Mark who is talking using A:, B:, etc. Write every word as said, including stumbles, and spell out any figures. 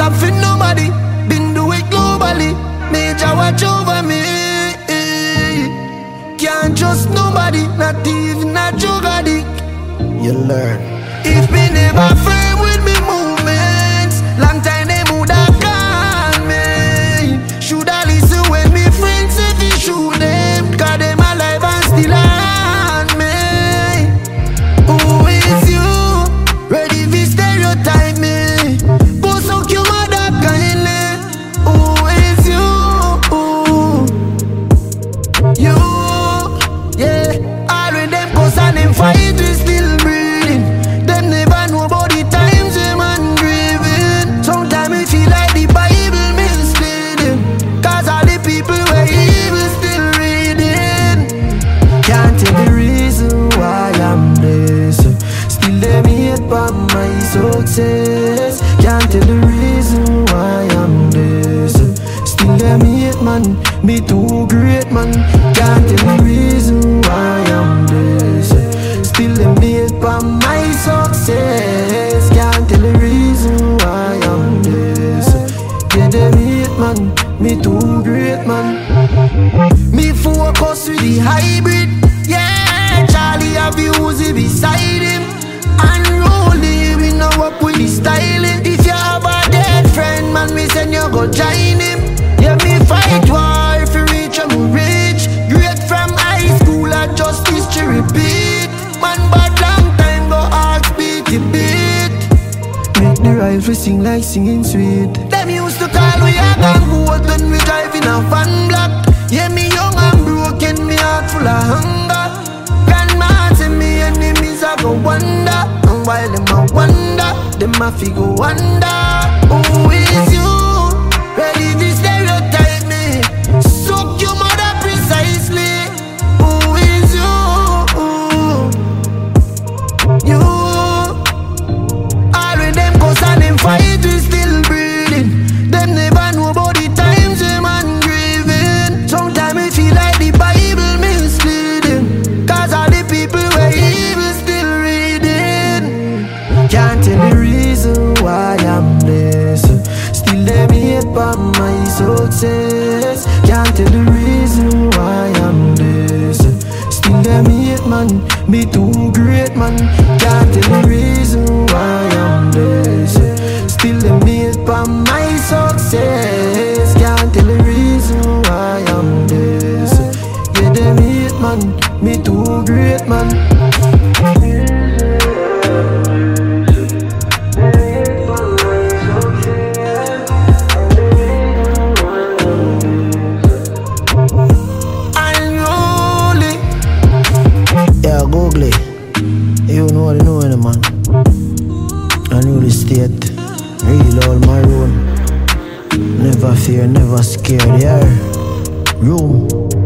A: stop for nobody. Been do it globally. Major watch over me. Can't trust nobody, not even a drug addict. You learn. If me never firm with me movements, long time they would have called me. Shoulda listen when me friends if you shoot them, cause them alive and still on me. Who is you? Ready for stereotype me? Post out your mother kindly. Who is you? You, yeah. All of them cause and them fight we still breathing. Them never know about the times them and grieving. Sometimes we feel like the Bible misleading, cause all the people were evil still reading. Can't tell the reason why I'm this. Still them hate for my success. Can't tell the reason why I'm this. Still them hate man, me too great man. Can't tell the reason why I'm this. Still them hate for my success. Can't tell the reason why I'm this. Yeah, them hate man, me too great man. Me focus with the hybrid. Yeah, Charlie have you Uzi beside him. Unruly, we know up with the styling. If you have a dead friend, man, me send you go join him. Yeah, me fight war if you reach, I'm rich. Great from high school, I just history repeat. Man, but long time go ask beat the beat. Make the rifle sing like singing sweet. Them used to call we a gang goat when we drive in a van block. Yeah, me young and broken, me heart full of hunger. Grandma say me enemies I go wonder. And while them a wonder, them a fi go wonder. Who is you? Ready to stereotype me? Suck your mother precisely. Who is you? You. All of them cause and them fight we still breathing. Them never know about the times them and grieving. Sometimes we feel like the Bible misleading, cause all the people were evil still reading. Can't tell the reason why I'm this. Still them hate for my success. Can't tell the reason why I'm this. Still them hate man, me too great man. Can't tell the reason why I'm this. Still them hate for my success. Can't tell the reason why I'm this. Yeah, them hate man, me too great man. Google it. You know what you know, man. I knew the state. Real all my own. Never fear, never scared. Yeah. Room.